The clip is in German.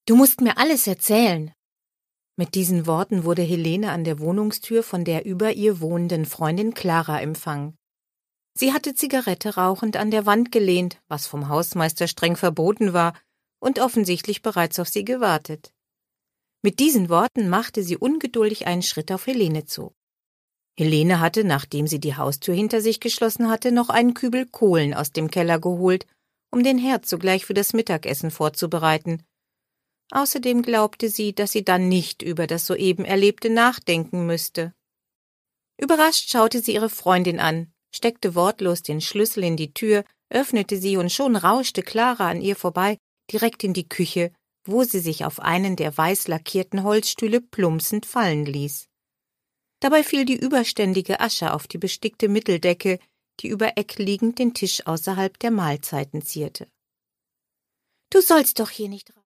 Du musst mir alles erzählen. Mit diesen Worten wurde Helene an der Wohnungstür von der über ihr wohnenden Freundin Clara empfangen. Sie hatte Zigarette rauchend an der Wand gelehnt, was vom Hausmeister streng verboten war, und offensichtlich bereits auf sie gewartet. Mit diesen Worten machte sie ungeduldig einen Schritt auf Helene zu. Helene hatte, nachdem sie die Haustür hinter sich geschlossen hatte, noch einen Kübel Kohlen aus dem Keller geholt, um den Herd sogleich für das Mittagessen vorzubereiten. Außerdem glaubte sie, dass sie dann nicht über das soeben Erlebte nachdenken müsste. Überrascht schaute sie ihre Freundin an, steckte wortlos den Schlüssel in die Tür, öffnete sie und schon rauschte Clara an ihr vorbei, direkt in die Küche, wo sie sich auf einen der weiß lackierten Holzstühle plumpsend fallen ließ. Dabei fiel die überständige Asche auf die bestickte Mitteldecke, die über Eck liegend den Tisch außerhalb der Mahlzeiten zierte. »Du sollst doch hier nicht